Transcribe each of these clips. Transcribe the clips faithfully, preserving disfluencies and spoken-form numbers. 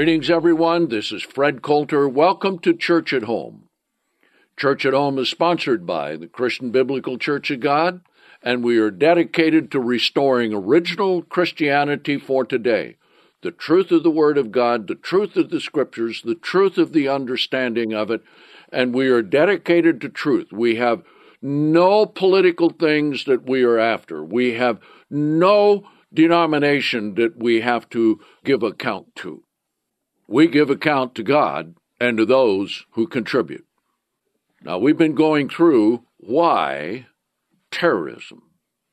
Greetings, everyone. This is Fred Coulter. Welcome to Church at Home. Church at Home is sponsored by the Christian Biblical Church of God, and we are dedicated to restoring original Christianity for today. The truth of the Word of God, the truth of the Scriptures, the truth of the understanding of it, and we are dedicated to truth. We have no political things that we are after. We have no denomination that we have to give account to. We give account to God and to those who contribute. Now, we've been going through why terrorism.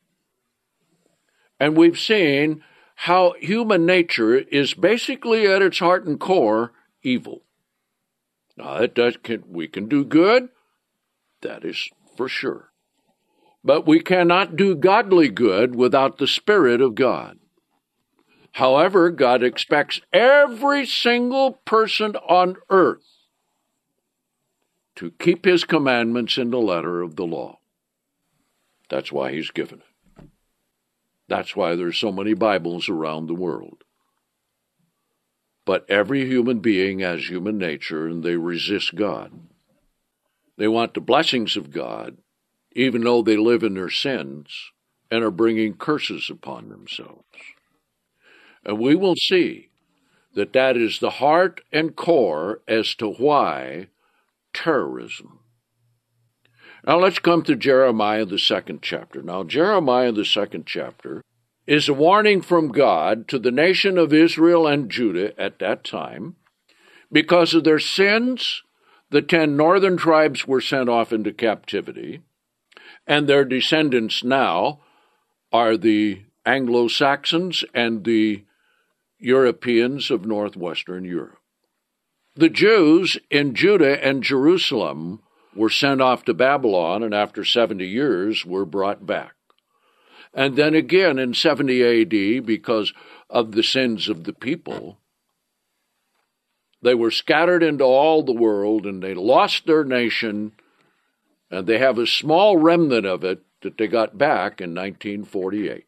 And we've seen how human nature is basically at its heart and core evil. Now, that does, can, we can do good, that is for sure. But we cannot do godly good without the Spirit of God. However, God expects every single person on earth to keep His commandments in the letter of the law. That's why He's given it. That's why there's so many Bibles around the world. But every human being has human nature, and they resist God. They want the blessings of God, even though they live in their sins and are bringing curses upon themselves. And we will see that that is the heart and core as to why terrorism. Now let's come to Jeremiah, the second chapter. Now Jeremiah, the second chapter, is a warning from God to the nation of Israel and Judah at that time. Because of their sins, the ten northern tribes were sent off into captivity, and their descendants now are the Anglo-Saxons and the Europeans of northwestern Europe. The Jews in Judah and Jerusalem were sent off to Babylon, and after seventy years were brought back. And then again in seventy A D, because of the sins of the people, they were scattered into all the world, and they lost their nation, and they have a small remnant of it that they got back in nineteen forty-eight.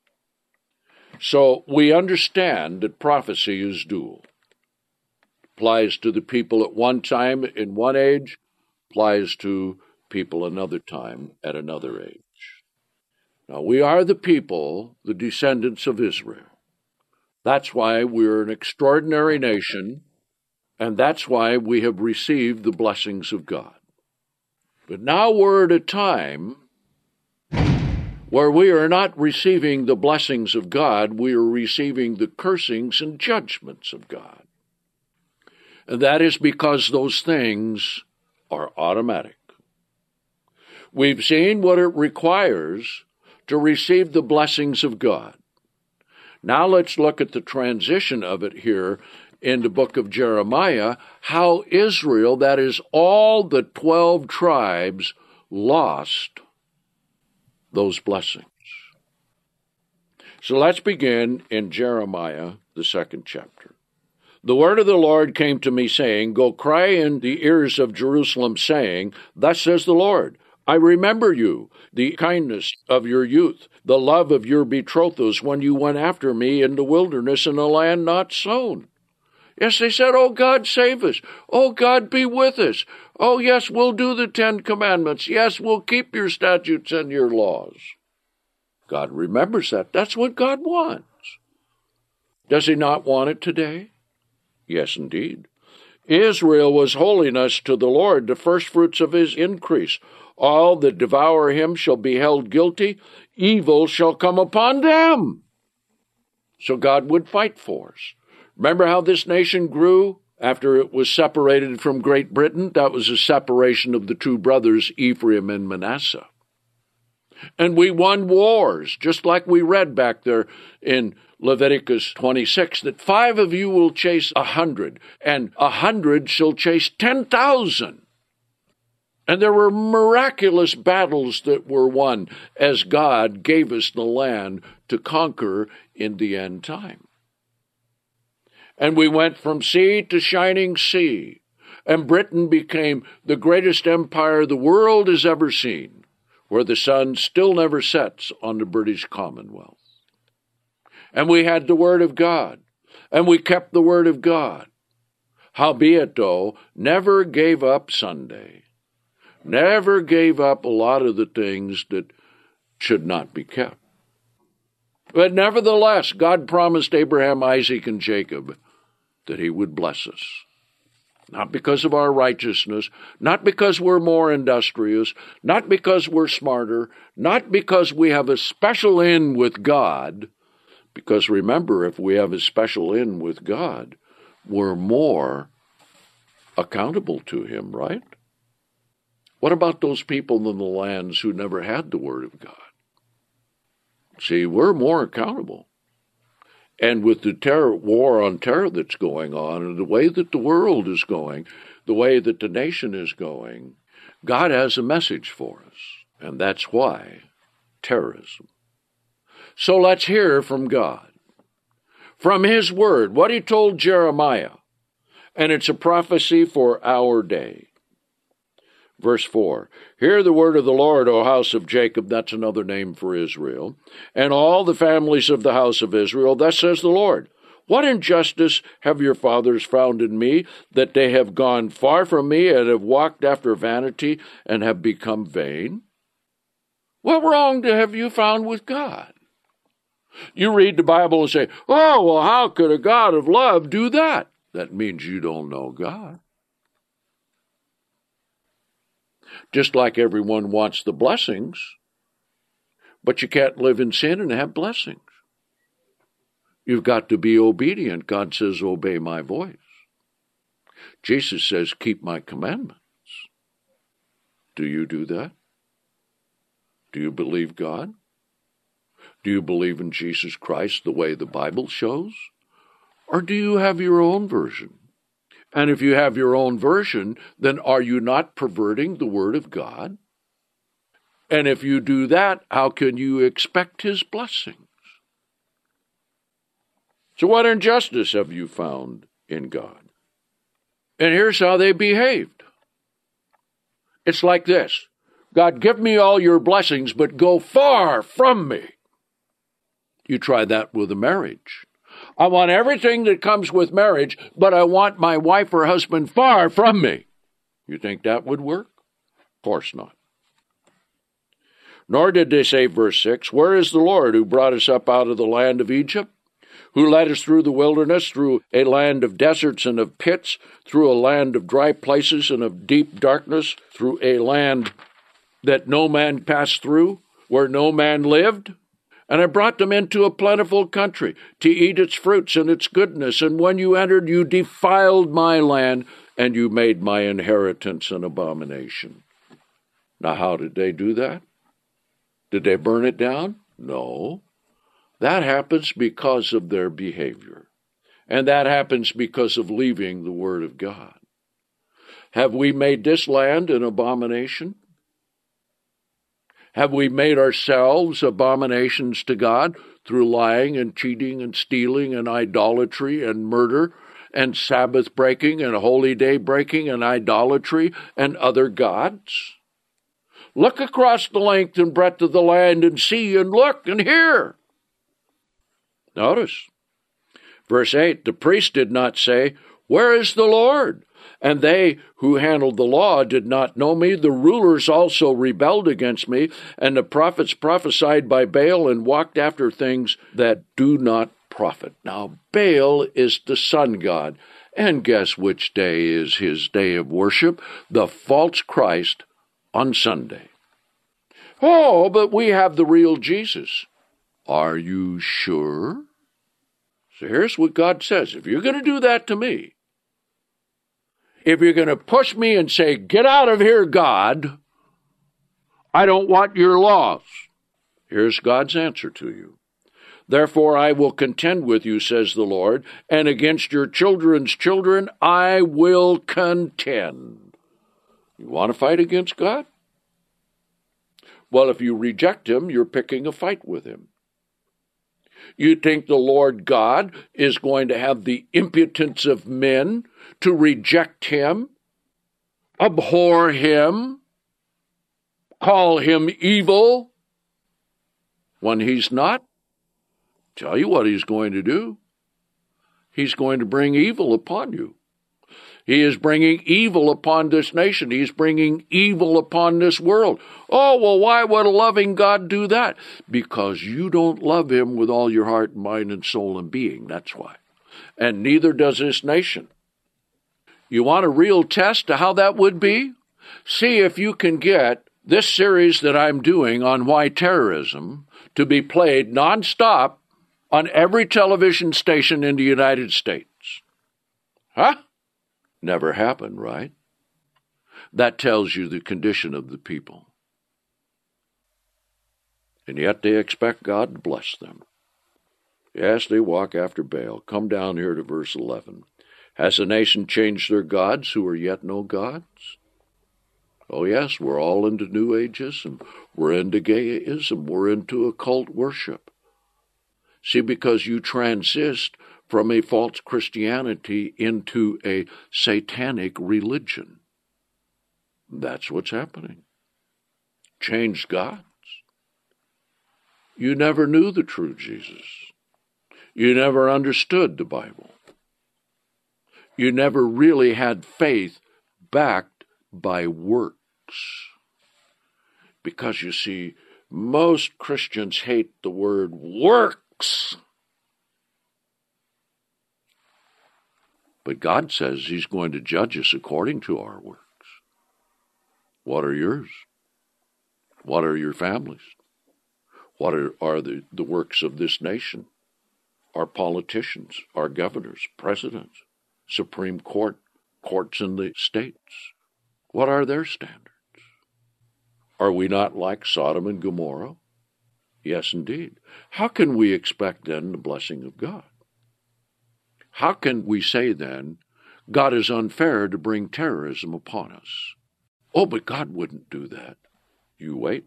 So we understand that prophecy is dual. Applies to the people at one time in one age, applies to people another time at another age. Now, we are the people, the descendants of Israel. That's why we're an extraordinary nation, and that's why we have received the blessings of God. But now we're at a time where we are not receiving the blessings of God, we are receiving the cursings and judgments of God. And that is because those things are automatic. We've seen what it requires to receive the blessings of God. Now let's look at the transition of it here in the book of Jeremiah, how Israel, that is all the twelve tribes, lost those blessings. So let's begin in Jeremiah, the second chapter. The word of the Lord came to me, saying, Go cry in the ears of Jerusalem, saying, Thus says the Lord, I remember you, the kindness of your youth, the love of your betrothals, when you went after me in the wilderness in a land not sown. Yes, they said, Oh, God, save us. Oh, God, be with us. Oh, yes, we'll do the Ten Commandments. Yes, we'll keep your statutes and your laws. God remembers that. That's what God wants. Does He not want it today? Yes, indeed. Israel was holiness to the Lord, the firstfruits of His increase. All that devour Him shall be held guilty. Evil shall come upon them. So God would fight for us. Remember how this nation grew after it was separated from Great Britain? That was a separation of the two brothers, Ephraim and Manasseh. And we won wars, just like we read back there in Leviticus twenty-six, that five of you will chase a hundred, and a hundred shall chase ten thousand. And there were miraculous battles that were won as God gave us the land to conquer in the end time. And we went from sea to shining sea, and Britain became the greatest empire the world has ever seen, where the sun still never sets on the British Commonwealth. And we had the Word of God, and we kept the Word of God, Howbeit, though, never gave up Sunday, never gave up a lot of the things that should not be kept. But nevertheless, God promised Abraham, Isaac, and Jacob that he would bless us. Not because of our righteousness, not because we're more industrious, not because we're smarter, not because we have a special in with God, because remember, if we have a special in with God, we're more accountable to him, right? What about those people in the lands who never had the Word of God? See, we're more accountable. And with the terror, war on terror that's going on, and the way that the world is going, the way that the nation is going, God has a message for us. And that's why terrorism. So let's hear from God, from his word, what he told Jeremiah. And it's a prophecy for our day. Verse four, hear the word of the Lord, O house of Jacob, that's another name for Israel, and all the families of the house of Israel, thus says the Lord, what injustice have your fathers found in me, that they have gone far from me and have walked after vanity and have become vain? What wrong have you found with God? You read the Bible and say, oh, well, how could a God of love do that? That means you don't know God. Just like everyone wants the blessings, but you can't live in sin and have blessings. You've got to be obedient. God says, obey my voice. Jesus says, keep my commandments. Do you do that? Do you believe God? Do you believe in Jesus Christ the way the Bible shows? Or do you have your own version? And if you have your own version, then are you not perverting the Word of God? And if you do that, how can you expect his blessings? So what injustice have you found in God? And here's how they behaved. It's like this. God, give me all your blessings, but go far from me. You try that with a marriage. I want everything that comes with marriage, but I want my wife or husband far from me. You think that would work? Of course not. Nor did they say, verse six, where is the Lord who brought us up out of the land of Egypt, who led us through the wilderness, through a land of deserts and of pits, through a land of dry places and of deep darkness, through a land that no man passed through, where no man lived? And I brought them into a plentiful country to eat its fruits and its goodness. And when you entered, you defiled my land, and you made my inheritance an abomination. Now, how did they do that? Did they burn it down? No. That happens because of their behavior. And that happens because of leaving the Word of God. Have we made this land an abomination? Have we made ourselves abominations to God through lying and cheating and stealing and idolatry and murder and Sabbath breaking and holy day breaking and idolatry and other gods? Look across the length and breadth of the land and see and look and hear. Notice, verse eight, the priest did not say, where is the Lord? And they who handled the law did not know me. The rulers also rebelled against me, and the prophets prophesied by Baal and walked after things that do not profit. Now, Baal is the sun god, and guess which day is his day of worship? The false Christ on Sunday. Oh, but we have the real Jesus. Are you sure? So here's what God says. If you're going to do that to me, if you're going to push me and say, get out of here, God, I don't want your laws. Here's God's answer to you. Therefore I will contend with you, says the Lord, and against your children's children I will contend. You want to fight against God? Well, if you reject him, you're picking a fight with him. You think the Lord God is going to have the impudence of men to reject him, abhor him, call him evil, when he's not? Tell you what he's going to do. He's going to bring evil upon you. He is bringing evil upon this nation. He's bringing evil upon this world. Oh, well, why would a loving God do that? Because you don't love him with all your heart, mind, and soul and being. That's why. And neither does this nation. You want a real test to how that would be? See if you can get this series that I'm doing on why terrorism to be played nonstop on every television station in the United States. Huh? Never happened, right? That tells you the condition of the people. And yet they expect God to bless them. Yes, they walk after Baal. Come down here to verse eleven. Has the nation changed their gods who are yet no gods? Oh, yes, we're all into New Ageism. We're into gayism. We're into occult worship. See, because you transist from a false Christianity into a satanic religion. That's what's happening. Changed gods. You never knew the true Jesus. You never understood the Bible. You never really had faith backed by works. Because, you see, most Christians hate the word works. But God says he's going to judge us according to our works. What are yours? What are your families? What are, are the, the works of this nation? Our politicians, our governors, presidents, Supreme Court, courts in the states. What are their standards? Are we not like Sodom and Gomorrah? Yes, indeed. How can we expect then the blessing of God? How can we say then, God is unfair to bring terrorism upon us? Oh, but God wouldn't do that. You wait.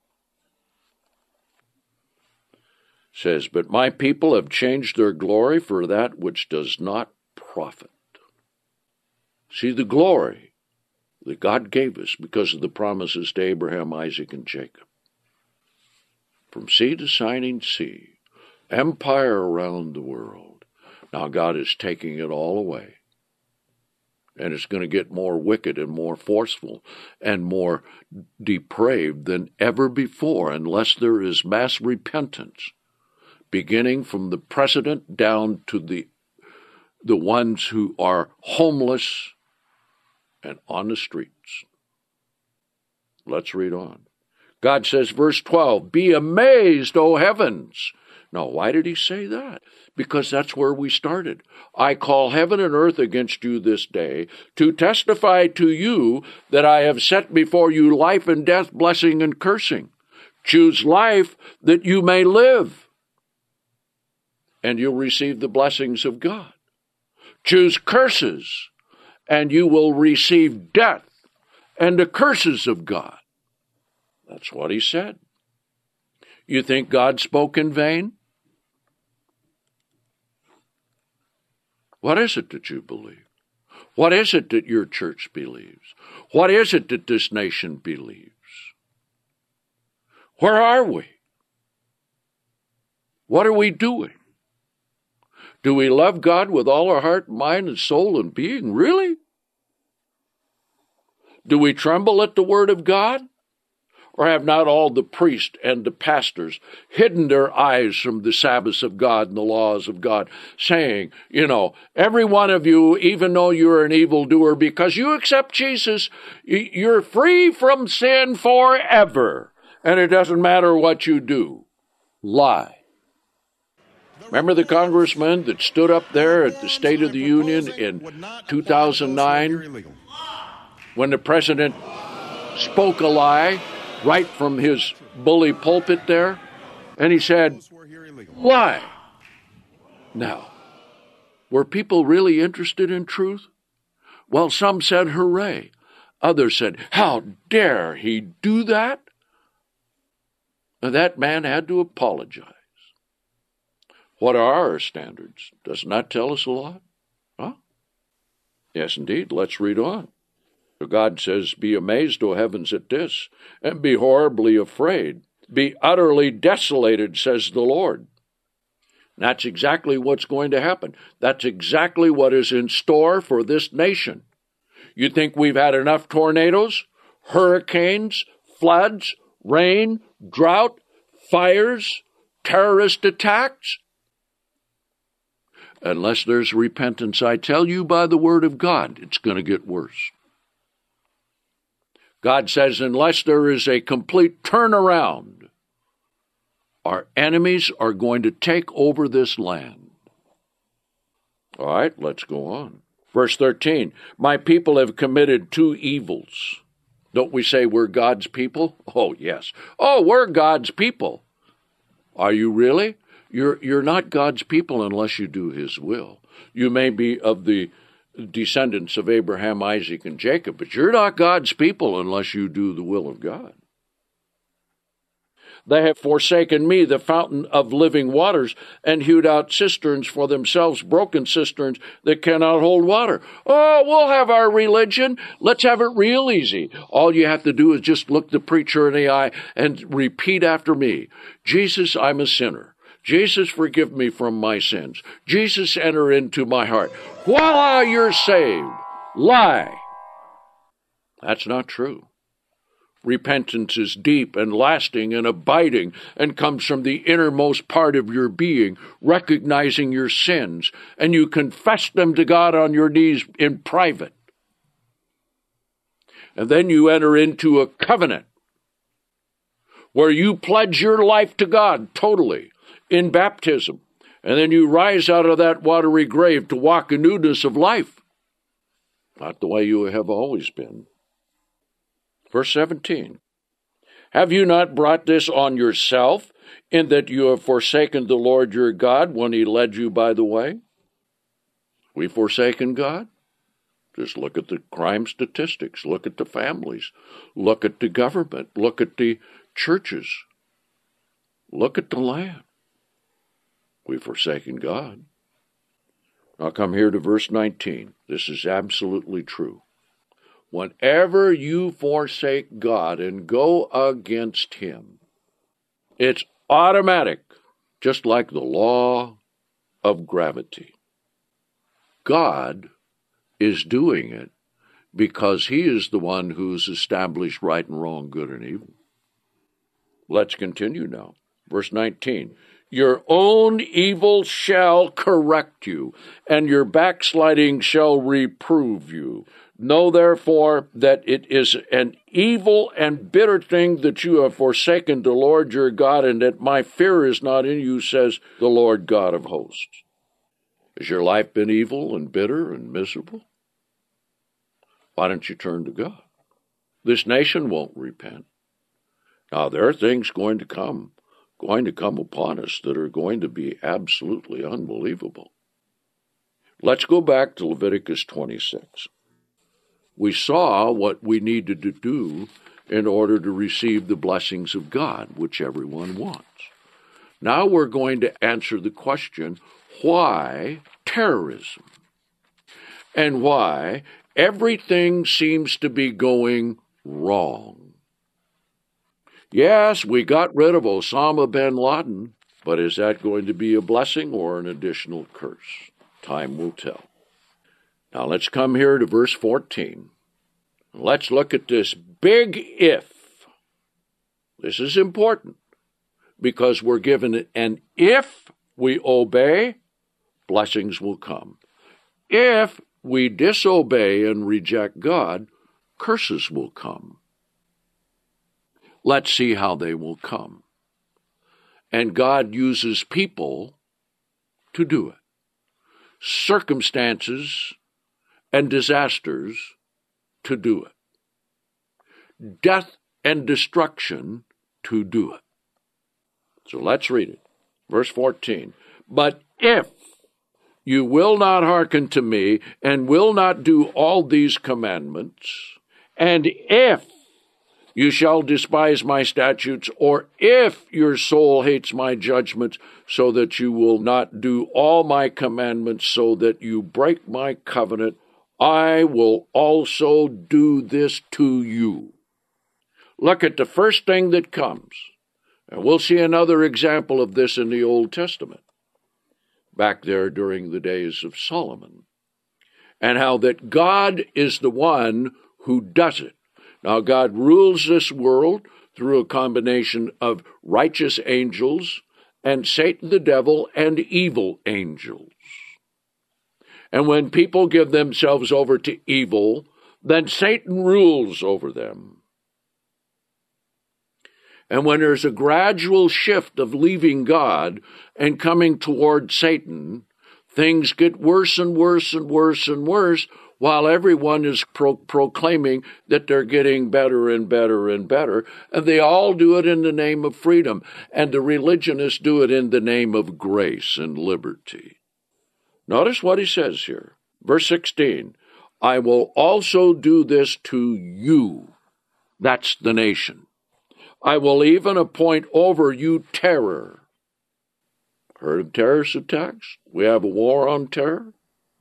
Says, but my people have changed their glory for that which does not profit. See, the glory that God gave us because of the promises to Abraham, Isaac, and Jacob. From sea to shining sea, empire around the world. Now God is taking it all away. And it's going to get more wicked and more forceful and more depraved than ever before unless there is mass repentance, beginning from the president down to the, the ones who are homeless and on the streets. Let's read on. God says, verse twelve, be amazed, O heavens. Now, why did he say that? Because that's where we started. I call heaven and earth against you this day to testify to you that I have set before you life and death, blessing and cursing. Choose life that you may live, and you'll receive the blessings of God. Choose curses, and you will receive death and the curses of God. That's what he said. You think God spoke in vain? What is it that you believe? What is it that your church believes? What is it that this nation believes? Where are we? What are we doing? Do we love God with all our heart, mind, and soul and being? Really? Do we tremble at the word of God? Or have not all the priests and the pastors hidden their eyes from the Sabbaths of God and the laws of God, saying, you know, every one of you, even though you're an evildoer, because you accept Jesus, you're free from sin forever, and it doesn't matter what you do. Lie. Remember the congressman that stood up there at the State of the Union in two thousand nine when the president spoke a lie right from his bully pulpit there, and he said, lie. Now, were people really interested in truth? Well, some said, hooray. Others said, how dare he do that? And that man had to apologize. What are our standards? Doesn't that tell us a lot? Huh? Yes, indeed. Let's read on. God says, be amazed, O heavens, at this, and be horribly afraid. Be utterly desolated, says the Lord. That's exactly what's going to happen. That's exactly what is in store for this nation. You think we've had enough tornadoes, hurricanes, floods, rain, drought, fires, terrorist attacks? Unless there's repentance, I tell you by the word of God, it's going to get worse. God says, unless there is a complete turnaround, our enemies are going to take over this land. All right, let's go on. Verse thirteen, my people have committed two evils. Don't we say we're God's people? Oh, yes. Oh, we're God's people. Are you really? You're, you're not God's people unless you do his will. You may be of the descendants of Abraham, Isaac, and Jacob, but you're not God's people unless you do the will of God. They have forsaken me, the fountain of living waters, and hewed out cisterns for themselves, broken cisterns that cannot hold water. Oh, we'll have our religion. Let's have it real easy. All you have to do is just look the preacher in the eye and repeat after me. Jesus, I'm a sinner. Jesus, forgive me from my sins. Jesus, enter into my heart. Voila, you're saved. Lie. That's not true. Repentance is deep and lasting and abiding and comes from the innermost part of your being, recognizing your sins, and you confess them to God on your knees in private. And then you enter into a covenant where you pledge your life to God totally in baptism, and then you rise out of that watery grave to walk in newness of life, not the way you have always been. Verse seventeen, have you not brought this on yourself, in that you have forsaken the Lord your God when he led you by the way? We've forsaken God? Just look at the crime statistics, look at the families, look at the government, look at the churches, look at the land. We've forsaken God. Now come here to verse nineteen. This is absolutely true. Whenever you forsake God and go against him, it's automatic, just like the law of gravity. God is doing it because he is the one who's established right and wrong, good and evil. Let's continue now. Verse nineteen. Your own evil shall correct you, and your backsliding shall reprove you. Know therefore that it is an evil and bitter thing that you have forsaken the Lord your God, and that my fear is not in you, says the Lord God of hosts. Has your life been evil and bitter and miserable? Why don't you turn to God? This nation won't repent. Now, there are things going to come, going to come upon us that are going to be absolutely unbelievable. Let's go back to Leviticus twenty-six. We saw what we needed to do in order to receive the blessings of God, which everyone wants. Now we're going to answer the question, why terrorism? And why everything seems to be going wrong. Yes, we got rid of Osama bin Laden, but is that going to be a blessing or an additional curse? Time will tell. Now let's come here to verse fourteen. Let's look at this big if. This is important because we're given an if we obey, blessings will come. If we disobey and reject God, curses will come. Let's see how they will come. And God uses people to do it. Circumstances and disasters to do it. Death and destruction to do it. So let's read it. Verse fourteen. But if you will not hearken to me and will not do all these commandments, and if you shall despise my statutes, or if your soul hates my judgments, so that you will not do all my commandments, so that you break my covenant, I will also do this to you. Look at the first thing that comes. And we'll see another example of this in the Old Testament. back there during the days of Solomon, and how that God is the one who does it. Now, God rules this world through a combination of righteous angels and Satan the devil and evil angels. And when people give themselves over to evil, then Satan rules over them. And when there's a gradual shift of leaving God and coming toward Satan, things get worse and worse and worse and worse, while everyone is pro- proclaiming that they're getting better and better and better. And they all do it in the name of freedom. And the religionists do it in the name of grace and liberty. Notice what he says here. Verse sixteen, I will also do this to you. That's the nation. I will even appoint over you terror. Heard of terrorist attacks? We have a war on terror.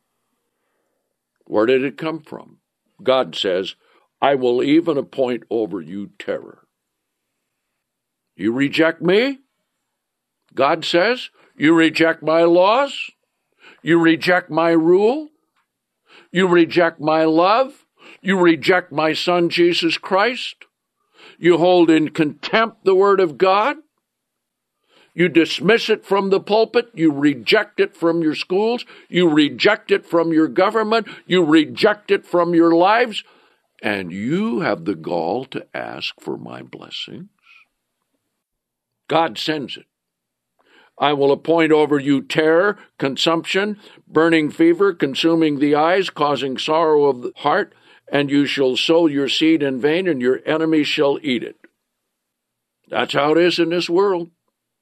Where did it come from? God says, I will even appoint over you terror. You reject me? God says, you reject my laws? You reject my rule? You reject my love? You reject my Son, Jesus Christ? You hold in contempt the Word of God? You dismiss it from the pulpit. You reject it from your schools. You reject it from your government. You reject it from your lives. And you have the gall to ask for my blessings. God sends it. I will appoint over you terror, consumption, burning fever, consuming the eyes, causing sorrow of the heart, and you shall sow your seed in vain, and your enemy shall eat it. That's how it is in this world.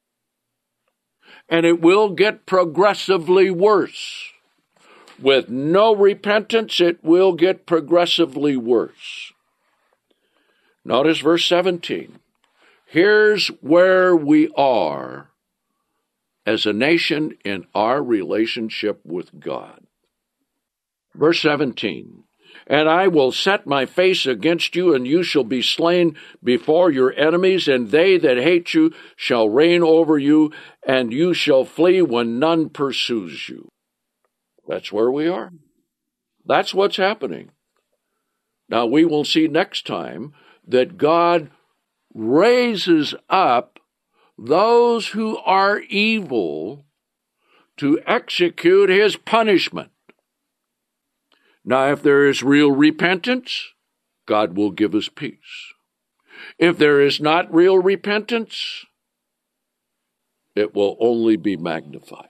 And it will get progressively worse. With no repentance, it will get progressively worse. Notice verse seventeen. Here's where we are as a nation in our relationship with God. Verse seventeen. And I will set my face against you, and you shall be slain before your enemies, and they that hate you shall reign over you, and you shall flee when none pursues you. That's where we are. That's what's happening. Now, we will see next time that God raises up those who are evil to execute his punishment. Now, if there is real repentance, God will give us peace. If there is not real repentance, it will only be magnified.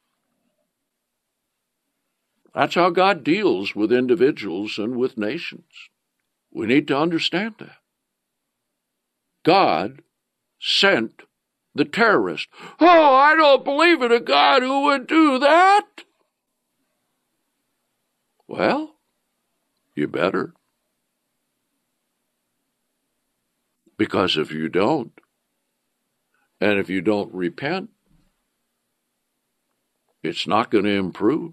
That's how God deals with individuals and with nations. We need to understand that. God sent the terrorist. Oh, I don't believe in a God who would do that. Well, you better. Because if you don't, and if you don't repent, it's not going to improve.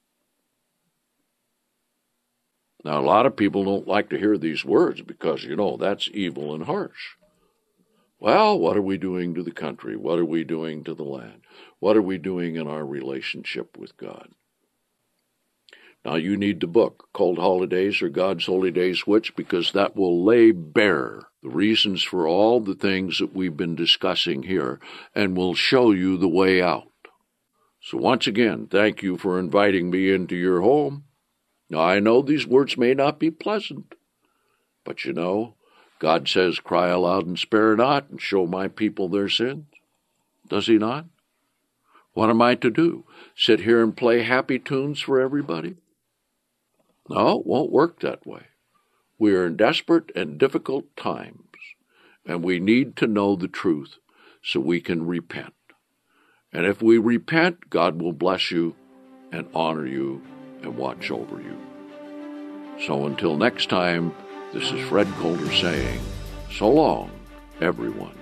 Now, a lot of people don't like to hear these words because, you know, that's evil and harsh. Well, what are we doing to the country? What are we doing to the land? What are we doing in our relationship with God? Now, you need the book, Cold Holidays or God's Holy Days Which, because that will lay bare the reasons for all the things that we've been discussing here and will show you the way out. So once again, thank you for inviting me into your home. Now, I know these words may not be pleasant, but you know, God says, cry aloud and spare not, and show my people their sins. Does he not? What am I to do? Sit here and play happy tunes for everybody? No, it won't work that way. We are in desperate and difficult times, and we need to know the truth so we can repent. And if we repent, God will bless you and honor you and watch over you. So until next time, this is Fred Coulter saying, so long, everyone.